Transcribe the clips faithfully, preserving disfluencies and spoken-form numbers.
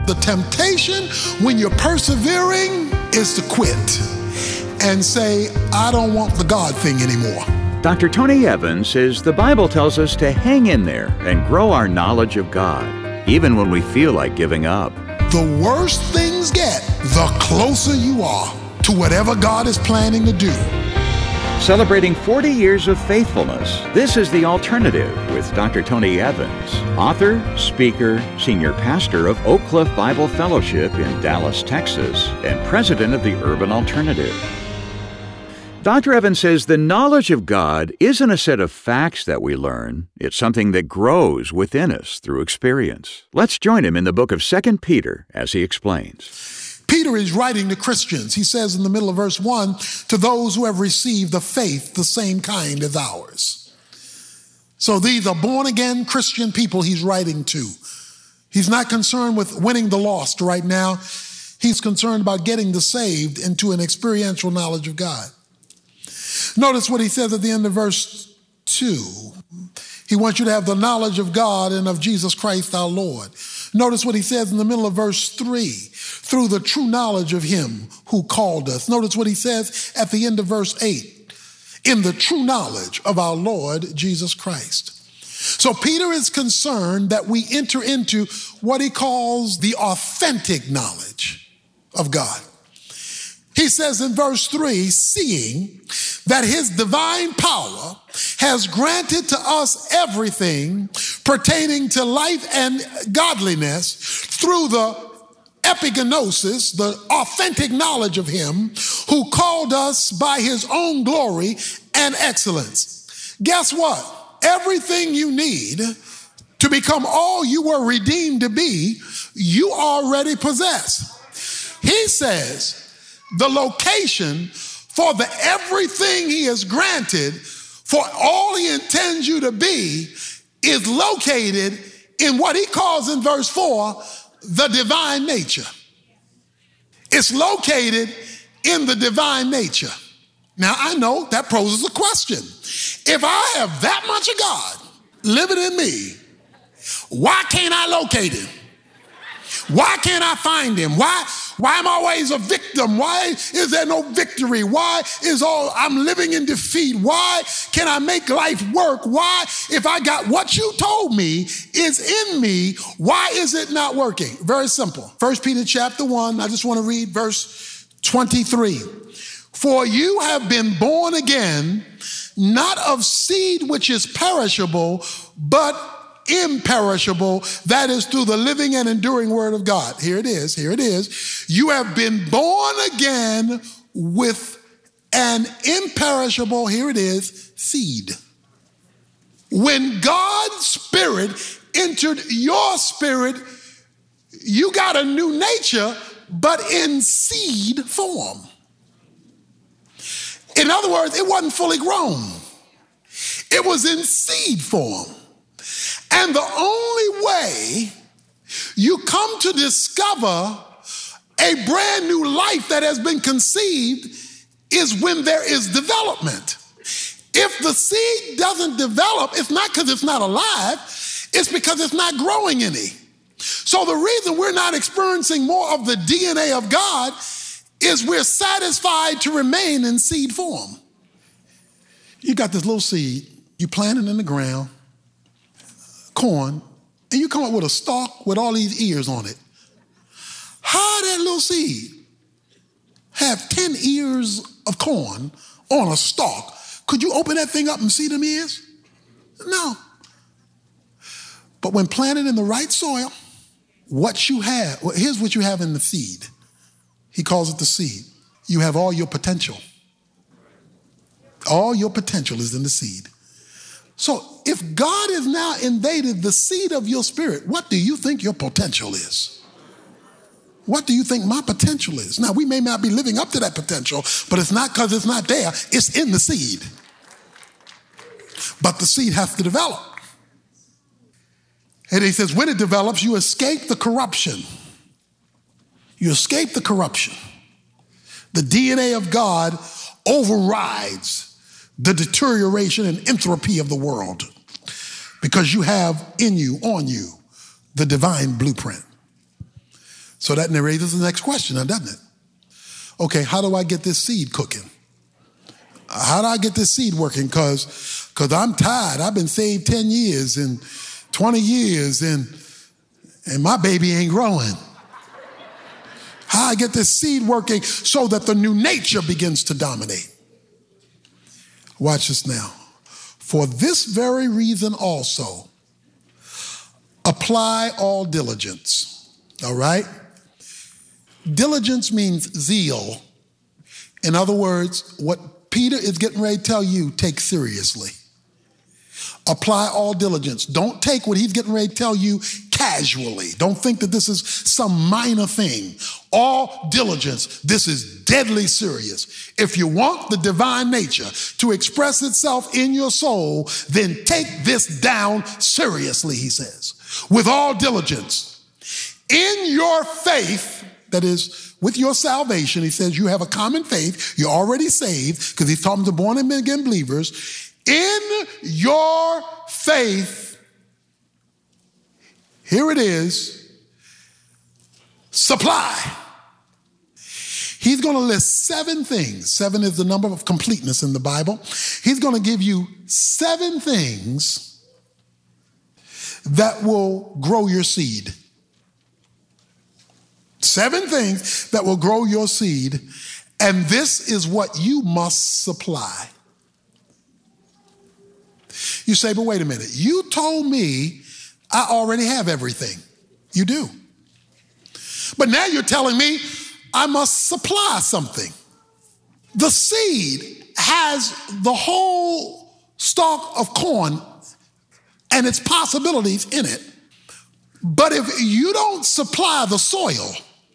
the temptation when you're persevering is to quit and say, I don't want the God thing anymore. Doctor Tony Evans says the Bible tells us to hang in there and grow our knowledge of God, even when we feel like giving up. The worse things get, the closer you are to whatever God is planning to do. Celebrating forty years of faithfulness, this is The Alternative with Doctor Tony Evans, author, speaker, senior pastor of Oak Cliff Bible Fellowship in Dallas, Texas, and president of the Urban Alternative. Doctor Evans says the knowledge of God isn't a set of facts that we learn. It's something that grows within us through experience. Let's join him in the book of Second Peter as he explains. Peter is writing to Christians. He says in the middle of verse one, to those who have received the faith the same kind as ours. So these are born-again Christian people he's writing to. He's not concerned with winning the lost right now. He's concerned about getting the saved into an experiential knowledge of God. Notice what he says at the end of verse two. He wants you to have the knowledge of God and of Jesus Christ our Lord. Notice what he says in the middle of verse three. Through the true knowledge of him who called us. Notice what he says at the end of verse eight. In the true knowledge of our Lord Jesus Christ. So Peter is concerned that we enter into what he calls the authentic knowledge of God. He says in verse three, seeing that his divine power has granted to us everything pertaining to life and godliness through the epigenosis, the authentic knowledge of him who called us by his own glory and excellence. Guess what? Everything you need to become all you were redeemed to be, you already possess. He says, the location for the everything he has granted, for all he intends you to be, is located in what he calls in verse four, the divine nature. It's located in the divine nature. Now, I know that poses a question. If I have that much of God living in me, why can't I locate him? Why can't I find him? Why, why am I always a victim? Why is there no victory? Why is all I'm living in defeat? Why can I make life work? Why, if I got what you told me is in me, why is it not working? Very simple. First Peter chapter one, I just want to read verse twenty-three. For you have been born again, not of seed which is perishable, but imperishable, that is through the living and enduring word of God. Here it is, here it is. You have been born again with an imperishable, here it is, seed. When God's spirit entered your spirit, you got a new nature, but in seed form. In other words, it wasn't fully grown. It was in seed form. And the only way you come to discover a brand new life that has been conceived is when there is development. If the seed doesn't develop, it's not because it's not alive, it's because it's not growing any. So the reason we're not experiencing more of the D N A of God is we're satisfied to remain in seed form. You got this little seed, you plant it in the ground, corn, and you come up with a stalk with all these ears on it. How that little seed have ten ears of corn on a stalk? Could you open that thing up and see them ears? No. But when planted in the right soil, what you have, well, here's what you have in the seed. He calls it the seed. You have all your potential. All your potential is in the seed. So if God has now invaded the seed of your spirit, what do you think your potential is? What do you think my potential is? Now, we may not be living up to that potential, but it's not because it's not there. It's in the seed. But the seed has to develop. And he says, when it develops, you escape the corruption. You escape the corruption. The D N A of God overrides the deterioration and entropy of the world because you have in you, on you, the divine blueprint. So that raises the next question now, doesn't it? Okay, how do I get this seed cooking? How do I get this seed working? Because because I'm tired. I've been saved ten years and twenty years and, and my baby ain't growing. How I get this seed working so that the new nature begins to dominate. Watch this now. For this very reason also, apply all diligence. All right? Diligence means zeal. In other words, what Peter is getting ready to tell you, take seriously. Apply all diligence. Don't take what he's getting ready to tell you casually. Don't think that this is some minor thing. All diligence, this is deadly serious. If you want the divine nature to express itself in your soul, then take this down seriously, he says. With all diligence. In your faith, that is, with your salvation, he says you have a common faith, you're already saved, because he's talking to born again believers. In your faith, here it is, supply. He's going to list seven things. Seven is the number of completeness in the Bible. He's going to give you seven things that will grow your seed. Seven things that will grow your seed, and this is what you must supply. You say, but wait a minute. You told me I already have everything. You do. But now you're telling me I must supply something. The seed has the whole stalk of corn and its possibilities in it. But if you don't supply the soil,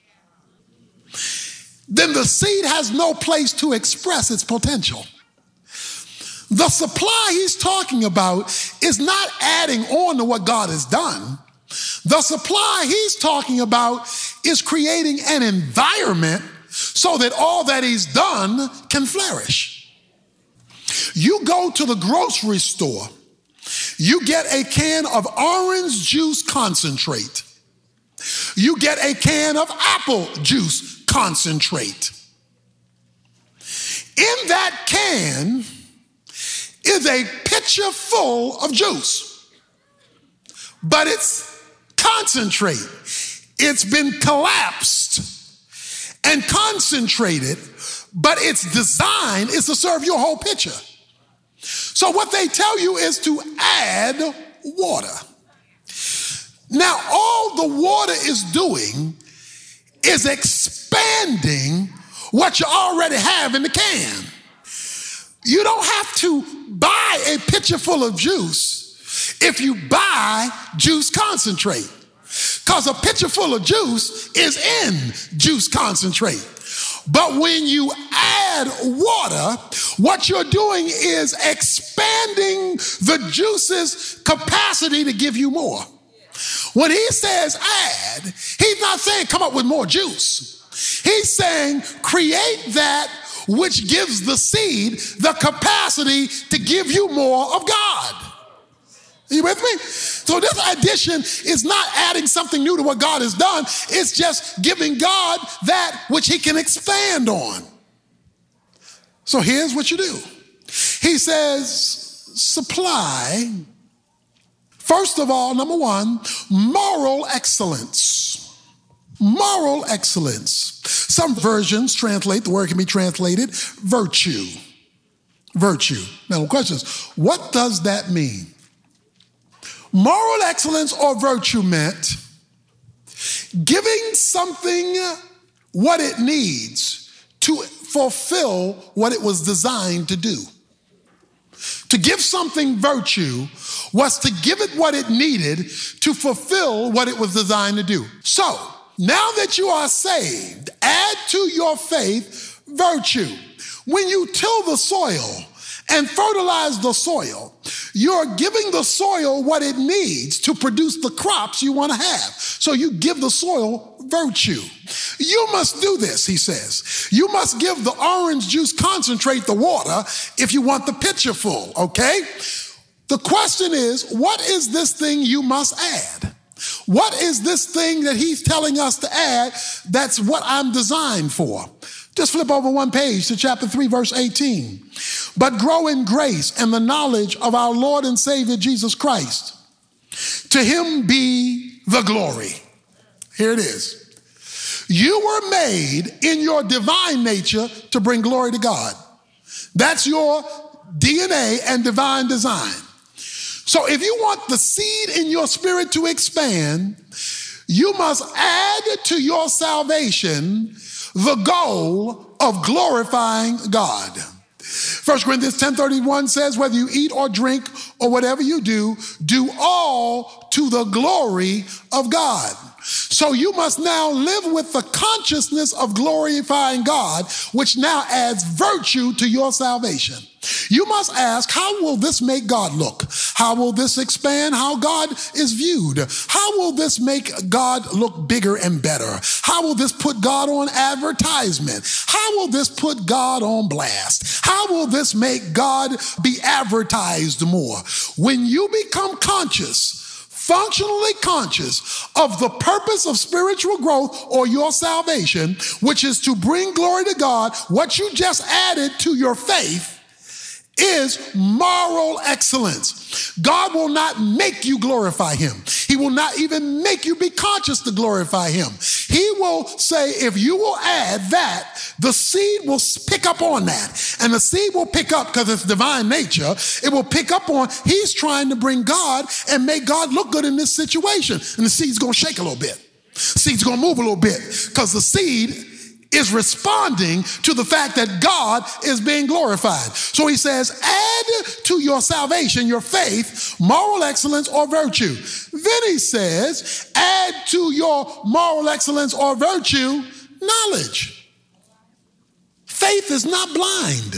then the seed has no place to express its potential. The supply he's talking about is not adding on to what God has done. The supply he's talking about is creating an environment so that all that he's done can flourish. You go to the grocery store, you get a can of orange juice concentrate. You get a can of apple juice concentrate. In that can is a pitcher full of juice, but it's concentrate. It's been collapsed and concentrated, but its design is to serve your whole pitcher. So what they tell you is to add water. Now, all the water is doing is expanding what you already have in the can. You don't have to buy a pitcher full of juice if you buy juice concentrate, because a pitcher full of juice is in juice concentrate. But when you add water, what you're doing is expanding the juice's capacity to give you more. When he says add, he's not saying come up with more juice. He's saying create that which gives the seed the capacity to give you more of God. Are you with me? So this addition is not adding something new to what God has done. It's just giving God that which he can expand on. So here's what you do. He says, supply, first of all, number one, moral excellence. Moral excellence. Some versions translate, the word can be translated, virtue. Virtue. Now the question is, what does that mean? Moral excellence or virtue meant giving something what it needs to fulfill what it was designed to do. To give something virtue was to give it what it needed to fulfill what it was designed to do. So, now that you are saved, add to your faith virtue. When you till the soil and fertilize the soil, you're giving the soil what it needs to produce the crops you want to have. So you give the soil virtue. You must do this, he says. You must give the orange juice concentrate the water if you want the pitcher full, okay? The question is, what is this thing you must add? What is this thing that he's telling us to add that's what I'm designed for? Just flip over one page to chapter three, verse eighteen. But grow in grace and the knowledge of our Lord and Savior Jesus Christ. To him be the glory. Here it is. You were made in your divine nature to bring glory to God. That's your D N A and divine design. So if you want the seed in your spirit to expand, you must add to your salvation the goal of glorifying God. First Corinthians ten thirty-one says, whether you eat or drink or whatever you do, do all to the glory of God. So you must now live with the consciousness of glorifying God, which now adds virtue to your salvation. You must ask, how will this make God look? How will this expand how God is viewed? How will this make God look bigger and better? How will this put God on advertisement? How will this put God on blast? How will this make God be advertised more? When you become conscious, functionally conscious of the purpose of spiritual growth or your salvation, which is to bring glory to God, what you just added to your faith is moral excellence. God will not make you glorify him. He will not even make you be conscious to glorify him. He will say, if you will add that, the seed will pick up on that. And the seed will pick up, because it's divine nature, it will pick up on, he's trying to bring God and make God look good in this situation. And the seed's going to shake a little bit. The seed's going to move a little bit, because the seed is responding to the fact that God is being glorified. So he says, add to your salvation, your faith, moral excellence or virtue. Then he says, add to your moral excellence or virtue, knowledge. Faith is not blind.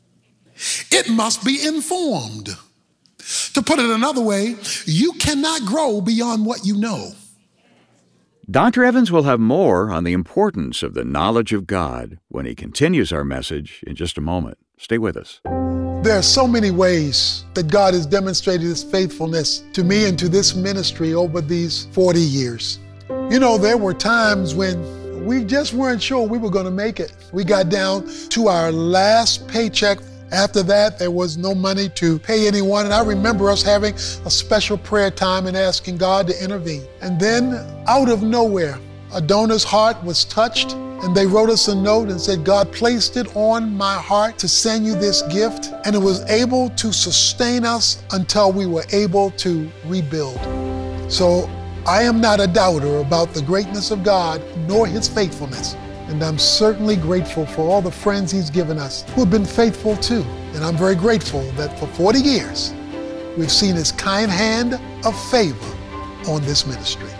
It must be informed. To put it another way, you cannot grow beyond what you know. Doctor Evans will have more on the importance of the knowledge of God when he continues our message in just a moment. Stay with us. There are so many ways that God has demonstrated his faithfulness to me and to this ministry over these forty years. You know, there were times when we just weren't sure we were going to make it. We got down to our last paycheck. After that, there was no money to pay anyone. And I remember us having a special prayer time and asking God to intervene. And then out of nowhere, a donor's heart was touched, and they wrote us a note and said, God placed it on my heart to send you this gift, and it was able to sustain us until we were able to rebuild. So I am not a doubter about the greatness of God nor his faithfulness. And I'm certainly grateful for all the friends he's given us who have been faithful too. And I'm very grateful that for forty years, we've seen his kind hand of favor on this ministry.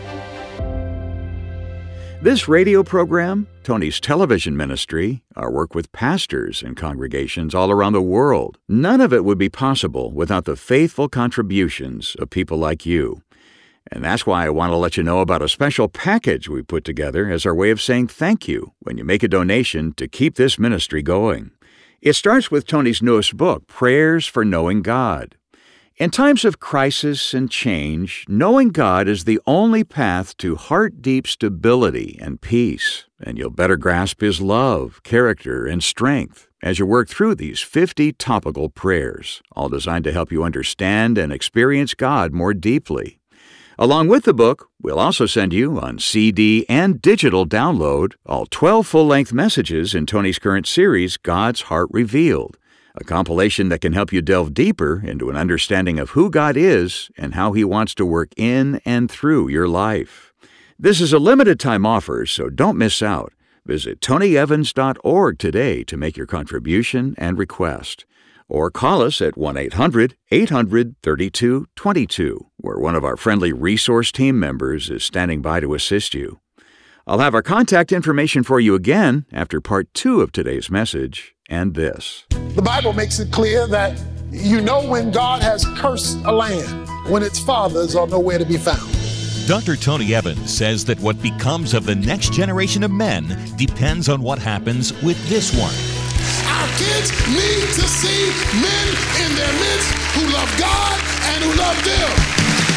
This radio program, Tony's television ministry, our work with pastors and congregations all around the world, none of it would be possible without the faithful contributions of people like you. And that's why I want to let you know about a special package we put together as our way of saying thank you when you make a donation to keep this ministry going. It starts with Tony's newest book, Prayers for Knowing God. In times of crisis and change, knowing God is the only path to heart-deep stability and peace, and you'll better grasp his love, character, and strength as you work through these fifty topical prayers, all designed to help you understand and experience God more deeply. Along with the book, we'll also send you on C D and digital download all twelve full-length messages in Tony's current series, God's Heart Revealed, a compilation that can help you delve deeper into an understanding of who God is and how he wants to work in and through your life. This is a limited-time offer, so don't miss out. Visit tony evans dot org today to make your contribution and request. Or call us at one eight hundred eight hundred thirty-two twenty-two, where one of our friendly resource team members is standing by to assist you. I'll have our contact information for you again after part two of today's message and this. The Bible makes it clear that you know when God has cursed a land, when its fathers are nowhere to be found. Doctor Tony Evans says that what becomes of the next generation of men depends on what happens with this one. Our kids need to see men in their midst who love God and who love them.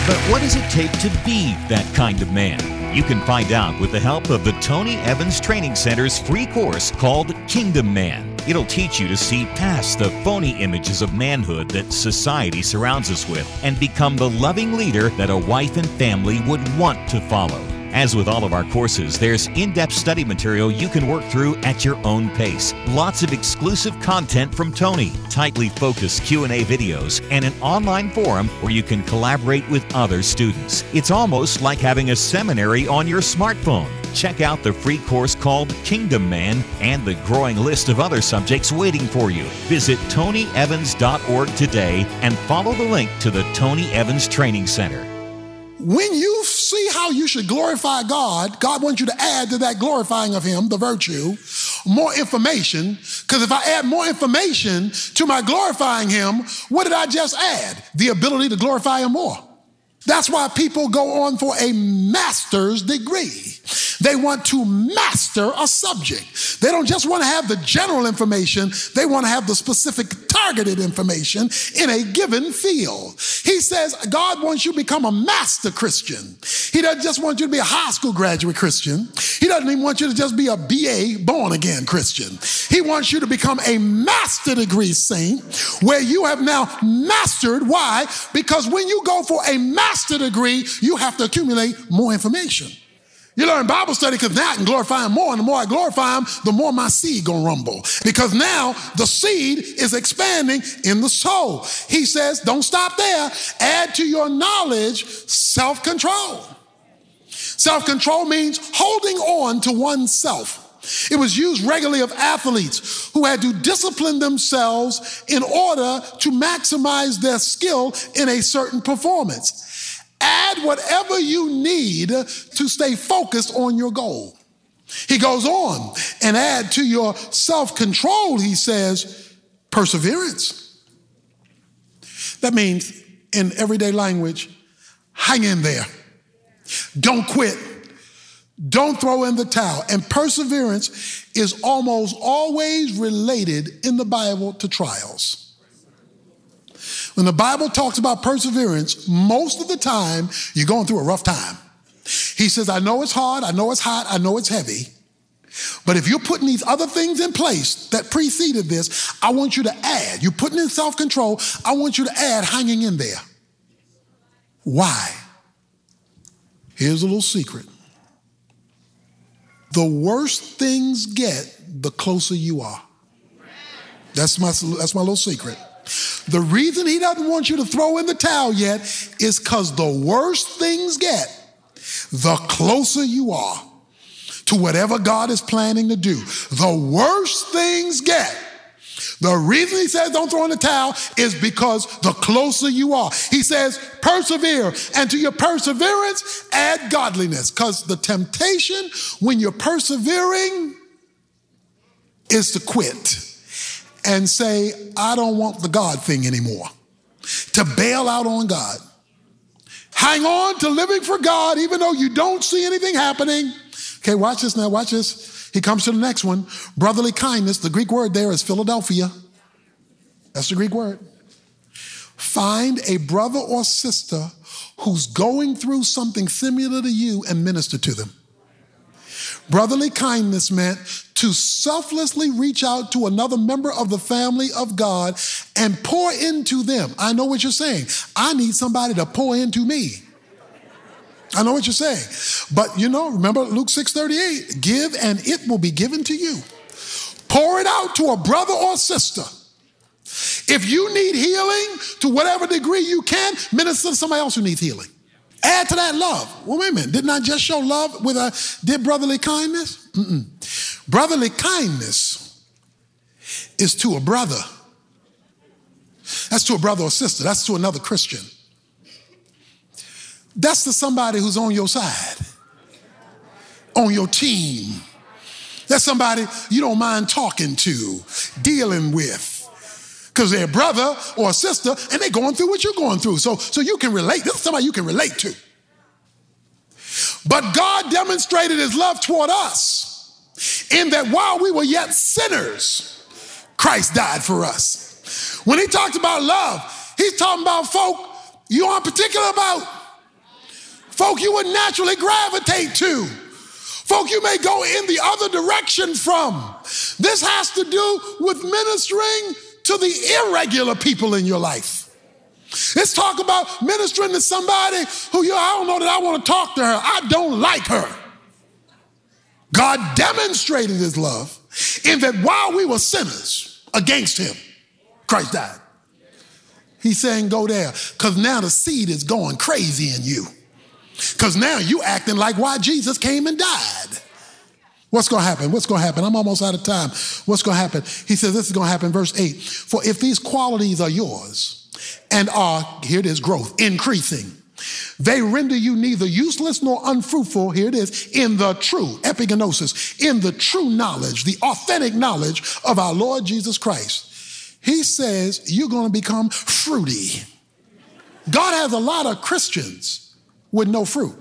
But what does it take to be that kind of man? You can find out with the help of the Tony Evans Training Center's free course called Kingdom Man. It'll teach you to see past the phony images of manhood that society surrounds us with and become the loving leader that a wife and family would want to follow. As with all of our courses, there's in-depth study material you can work through at your own pace. Lots of exclusive content from Tony, tightly focused Q and A videos, and an online forum where you can collaborate with other students. It's almost like having a seminary on your smartphone. Check out the free course called Kingdom Man and the growing list of other subjects waiting for you. Visit tony evans dot org today and follow the link to the Tony Evans Training Center. When you see how you should glorify God, God wants you to add to that glorifying of Him, the virtue, more information. Because if I add more information to my glorifying Him, what did I just add? The ability to glorify Him more. That's why people go on for a master's degree. They want to master a subject. They don't just want to have the general information. They want to have the specific targeted information in a given field. He says God wants you to become a master Christian. He doesn't just want you to be a high school graduate Christian. He doesn't even want you to just be a B A born again Christian. He wants you to become a master degree saint where you have now mastered. Why? Because when you go for a master degree, you have to accumulate more information. You learn Bible study because now I can glorify Him more, and the more I glorify Him, the more my seed gonna rumble. Because now the seed is expanding in the soul. He says, don't stop there. Add to your knowledge self-control. Self-control means holding on to oneself. It was used regularly of athletes who had to discipline themselves in order to maximize their skill in a certain performance. Add whatever you need to stay focused on your goal. He goes on and add to your self-control, he says, perseverance. That means, in everyday language, hang in there. Don't quit. Don't throw in the towel. And perseverance is almost always related in the Bible to trials. When the Bible talks about perseverance, most of the time, you're going through a rough time. He says, I know it's hard, I know it's hot, I know it's heavy, but if you're putting these other things in place that preceded this, I want you to add. You're putting in self-control, I want you to add hanging in there. Why? Here's a little secret. The worse things get, the closer you are. That's my, that's my little secret. The reason He doesn't want you to throw in the towel yet is because the worse things get, the closer you are to whatever God is planning to do. The worse things get. The reason He says don't throw in the towel is because the closer you are. He says persevere, and to your perseverance add godliness, because the temptation when you're persevering is to quit and say, I don't want the God thing anymore. To bail out on God. Hang on to living for God even though you don't see anything happening. Okay, watch this now, watch this. He comes to the next one. Brotherly kindness, the Greek word there is Philadelphia. That's the Greek word. Find a brother or sister who's going through something similar to you and minister to them. Brotherly kindness meant to selflessly reach out to another member of the family of God and pour into them. I know what you're saying. I need somebody to pour into me. I know what you're saying. But you know, remember Luke six thirty-eight, give and it will be given to you. Pour it out to a brother or sister. If you need healing to whatever degree you can, minister to somebody else who needs healing. Add to that love. Well, wait a minute. Didn't I just show love with a did brotherly kindness? Mm-mm. Brotherly kindness is to a brother. That's to a brother or sister. That's to another Christian. That's to somebody who's on your side, on your team. That's somebody you don't mind talking to, dealing with. Because they're a brother or a sister and they're going through what you're going through. So, so you can relate. This is somebody you can relate to. But God demonstrated His love toward us in that while we were yet sinners, Christ died for us. When He talked about love, He's talking about folk you aren't particular about. folk you would naturally gravitate to, folk you may go in the other direction from. This has to do with ministering to the irregular people in your life. Let's talk about ministering to somebody who you, I don't know that I want to talk to her. I don't like her. God demonstrated his love in that while we were sinners against him, Christ died. He's saying go there because now the seed is going crazy in you. Because now you acting like why Jesus came and died. What's going to happen? What's going to happen? I'm almost out of time. What's going to happen? He says this is going to happen, verse eight. For if these qualities are yours and are, here it is, growth, increasing, they render you neither useless nor unfruitful, here it is, in the true, epigenosis, in the true knowledge, the authentic knowledge of our Lord Jesus Christ. He says you're going to become fruity. God has a lot of Christians with no fruit.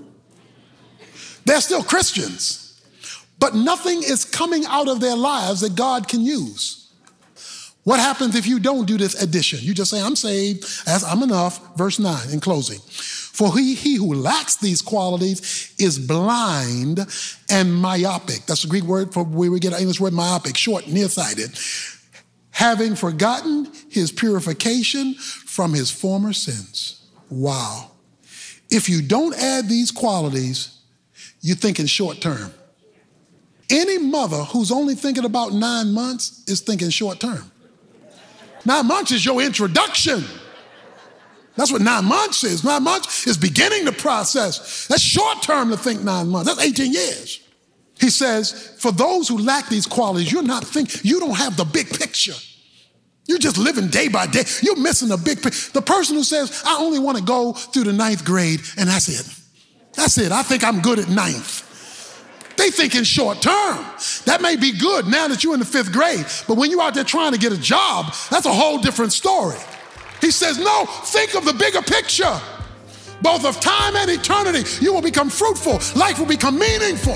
They're still Christians, but nothing is coming out of their lives that God can use. What happens if you don't do this addition? You just say, I'm saved, as I'm enough. Verse nine in closing. For he, he who lacks these qualities is blind and myopic. That's the Greek word for where we get our English word myopic, short, nearsighted. Having forgotten his purification from his former sins. Wow. If you don't add these qualities, you're thinking short term. Any mother who's only thinking about nine months is thinking short term. Nine months is your introduction. That's what nine months is. Nine months is beginning the process. That's short term to think nine months. That's eighteen years. He says, for those who lack these qualities, you're not thinking, you don't have the big picture. You're just living day by day. You're missing the big picture. The person who says, I only want to go through the ninth grade and that's it. That's it. I think I'm good at ninth. They think in short term. That may be good now that you're in the fifth grade, but when you're out there trying to get a job, that's a whole different story. He says, no, think of the bigger picture. Both of time and eternity, you will become fruitful. Life will become meaningful.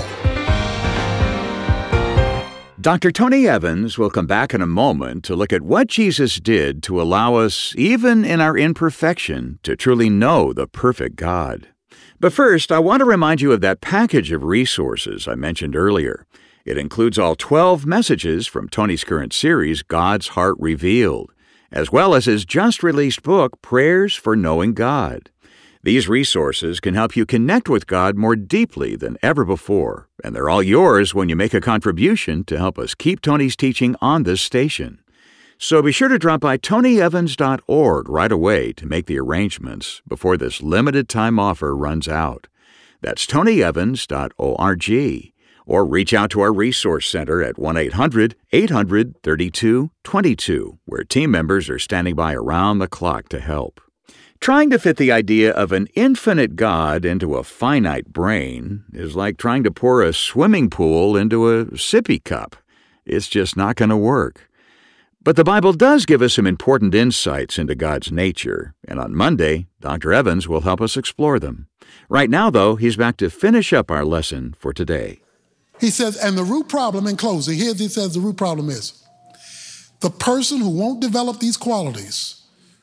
Doctor Tony Evans will come back in a moment to look at what Jesus did to allow us, even in our imperfection, to truly know the perfect God. But first, I want to remind you of that package of resources I mentioned earlier. It includes all twelve messages from Tony's current series, God's Heart Revealed, as well as his just-released book, Prayers for Knowing God. These resources can help you connect with God more deeply than ever before, and they're all yours when you make a contribution to help us keep Tony's teaching on this station. So be sure to drop by tony evans dot org right away to make the arrangements before this limited time offer runs out. That's tony evans dot org. Or reach out to our resource center at one eight hundred eight hundred thirty-two twenty-two, where team members are standing by around the clock to help. Trying to fit the idea of an infinite God into a finite brain is like trying to pour a swimming pool into a sippy cup. It's just not going to work. But the Bible does give us some important insights into God's nature, and on Monday, Doctor Evans will help us explore them. Right now, though, he's back to finish up our lesson for today. He says, and the root problem in closing, here he says the root problem is, the person who won't develop these qualities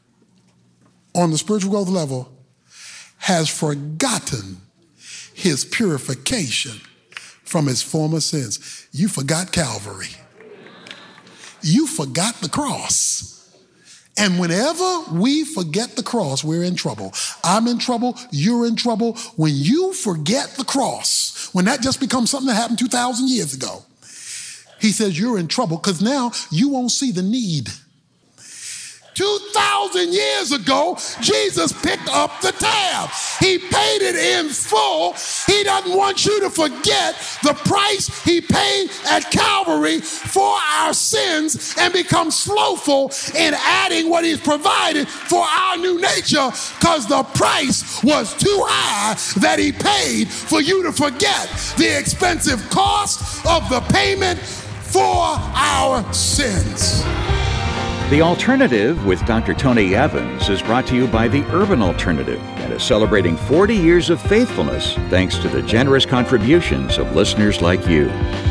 on the spiritual growth level has forgotten his purification from his former sins. You forgot Calvary. You forgot the cross. And whenever we forget the cross, we're in trouble. I'm in trouble. You're in trouble. When you forget the cross, when that just becomes something that happened two thousand years ago, he says you're in trouble because now you won't see the need. two thousand years ago, Jesus picked up the tab. He paid it in full. He doesn't want you to forget the price he paid at Calvary for our sins and become slothful in adding what he's provided for our new nature because the price was too high that he paid for you to forget the expensive cost of the payment for our sins. The Alternative with Doctor Tony Evans is brought to you by the Urban Alternative and is celebrating forty years of faithfulness thanks to the generous contributions of listeners like you.